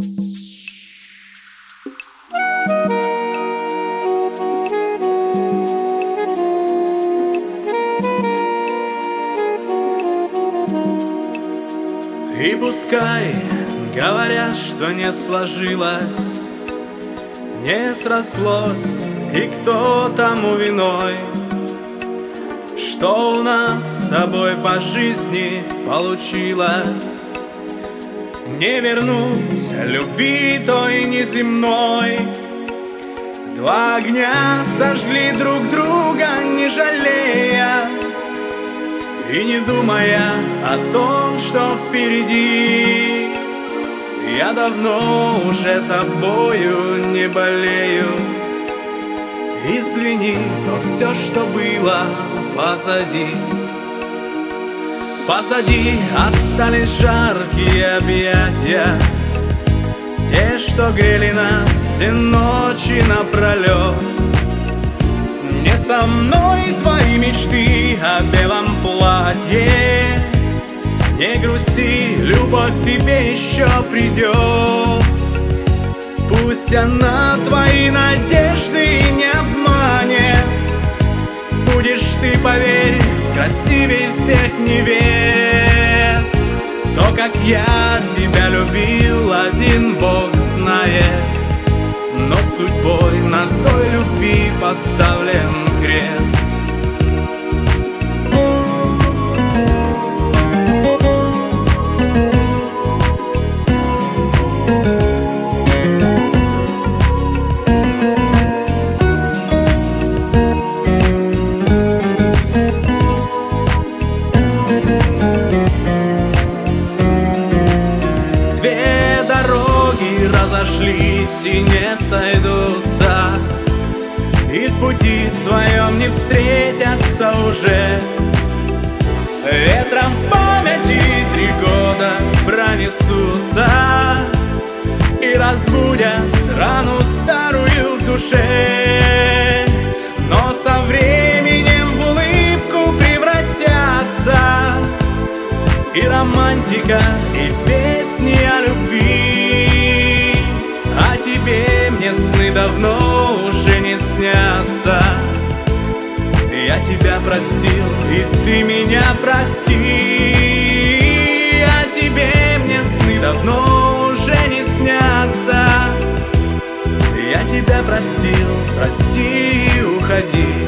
И пускай говорят, что не сложилось, не срослось, и кто тому виной, что у нас с тобой по жизни получилось. Не вернуть любви той неземной. Два огня сожгли друг друга, не жалея и не думая о том, что впереди. Я давно уже тобою не болею. Извини, но все, что было позади. Позади остались жаркие объятия, те, что грели нас все ночи напролет. Не со мной твои мечты о белом платье. Не грусти, любовь к тебе еще придет. Пусть она твои надежды не обманет. Будешь ты, поверь, красивей всех невест. То, как я тебя любил, один Бог знает. Но судьбой на той любви поставлен крест. Две дороги разошлись и не сойдутся, и в пути своем не встретятся уже. Ветром в памяти 3 года пронесутся и разбудят рану старую в душе. Но со временем в улыбку превратятся и романтика, и песни о любви. А тебе мне сны давно уже не снятся. Я тебя простил, и ты меня прости. А тебе мне сны давно уже не снятся. Я тебя простил, прости и уходи.